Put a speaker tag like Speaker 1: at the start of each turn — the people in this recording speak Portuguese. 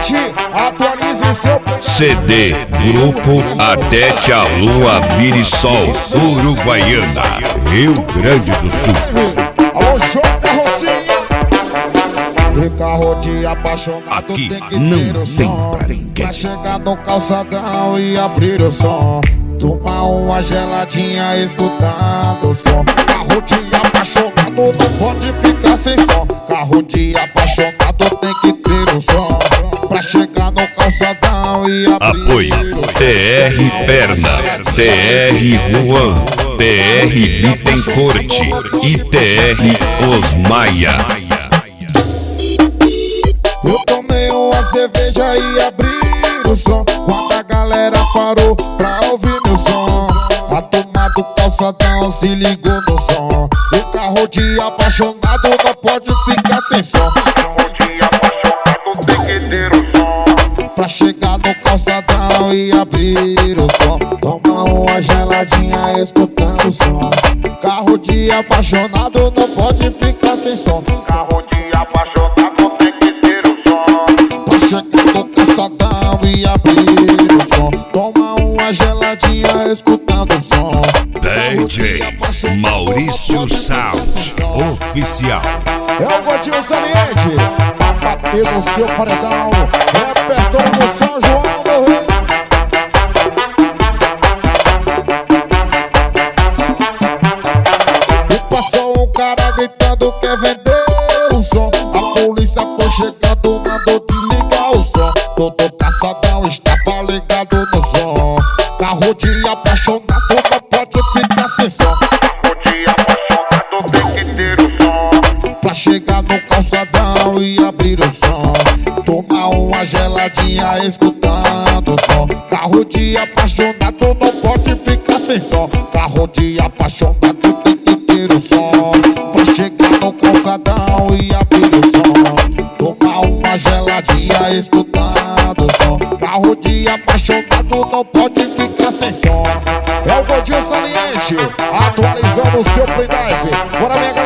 Speaker 1: Saliente, atualize seu
Speaker 2: CD Grupo Até que a Lua Vire Sol, Uruguaiana, Rio Grande do Sul.
Speaker 1: Alô, João Carrocinha. E carro de apaixonado
Speaker 2: Aqui
Speaker 1: tem que
Speaker 2: não
Speaker 1: ter o
Speaker 2: tem
Speaker 1: som
Speaker 2: pra ninguém.
Speaker 1: pra chegar no calçadão e abrir o som. Tomar uma geladinha escutando o som. Carro de apaixonado não pode ficar sem som. Carro de apaixonado tem que ter o som pra chegar no calçadão e abrir
Speaker 2: Apoio
Speaker 1: o som.
Speaker 2: TR Perna, TR Juan, TR Bittencourt e TR Osmaia.
Speaker 1: Eu tomei uma cerveja e abri o som quando a galera parou pra ouvir meu som. A turma do calçadão se ligou no som. O carro de apaixonado não pode ficar sem som. Carro de apaixonado tem que ter o som pra chegar no calçadão e abrir o som. Toma uma geladinha escutando o som. Carro de apaixonado não pode ficar sem som. Carro de apaixonado tem que ter o som pra chegar no calçadão e abrir o som. Toma uma geladinha escutando o som.
Speaker 2: DJ Maurício Sound Oficial.
Speaker 1: É o Godinho Saliente pra bater no seu paredão. Repertório do São João, meu rei. E passou um cara gritando quer vender o som. A polícia foi chegando, mandou desligar o som. Todo calçadão estava ligado no som. Carro de apaixonado não pode ficar sem som. Carro de apaixonado tem que ter o som pra chegar no calçadão e abrir o som. Tomar uma geladinha escutando o som. Carro de apaixonado não pode ficar sem som. Carro de apaixonado tem que ter o som pra chegar no calçadão e abrir o som. Tomar uma geladinha escutando o som. Carro de apaixonado não pode ficar sem som. É o Godinho Saliente, atualizando o seu pendrive. Bora, minha galera.